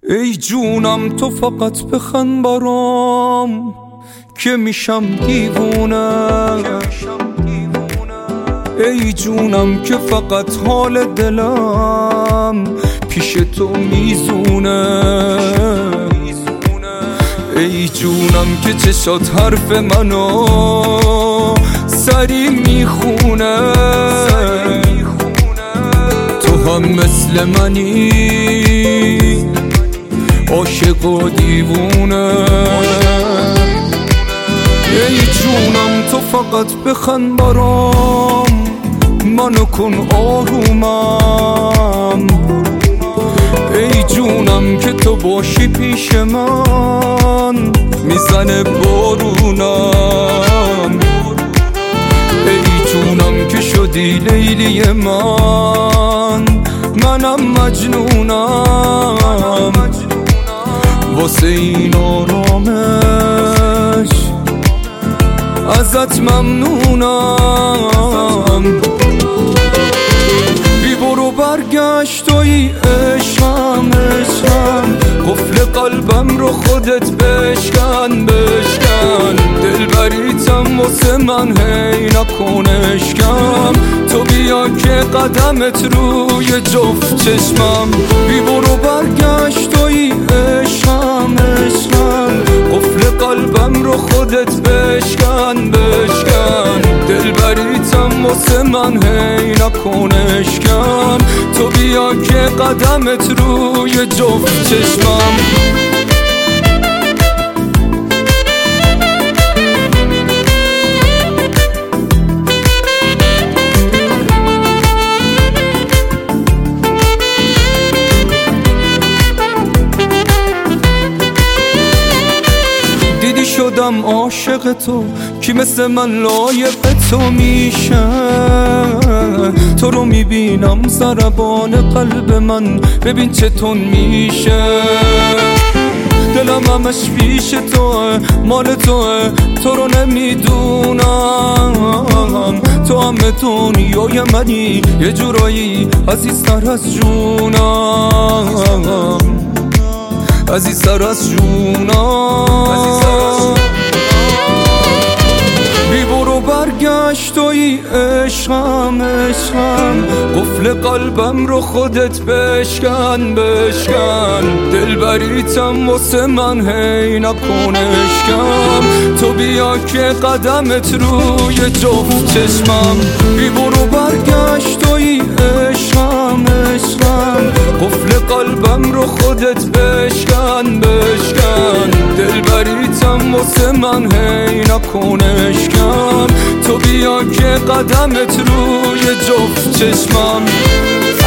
ای جونم تو فقط بخند برام که میشم دیوونه. ای جونم که فقط حال دلم پیش تو میزونه. ای جونم که چشات حرف منو سری میخونه. تو هم مثل منی عاشق و دیوونه. ای جونم تو فقط بخند برام، منو کن آرومم. ای جونم که تو باشی پیش من میزنه بارونم. ای جونم که شدی لیلی منم مجنونم. واسه این آرامش ازت ممنونم. بی برو برگشت توی عشقم، قفل قلبم رو خودت بشکن. دلبریتم واسه من هی نکن اشکم. تو بیا که قدمت روی جفت چشمم. بی برو برگشت توی عشقم، قفل قلبم رو خودت بشکن. دلبریتم واسه من هی نکن اشکم. تو بیا که قدمت روی جفت چشمم. شدم عاشق تو، کی مثل من لایق تو میشه. تو رو میبینم ضربان قلب من ببین چطور میشه. دلم همش پیش توه، مال توه، تو رو نمیدونم. تو همه دنیای منی، یه جورایی عزیزتر از جونم، عزیزتر از جونم. بی برو برگشت توی عشقم، قفل قلبم رو خودت بشکن. دلبریتم واسه من هی نکن اشکم. تو بیا که قدمت روی جفت چشمم. بی برو برگشت توی عشقم، قفل قلبم رو خودت بشکن. دلبریتم واسه من هی نکن اشکم. تو بیا که قدمت روی جفت چشمم.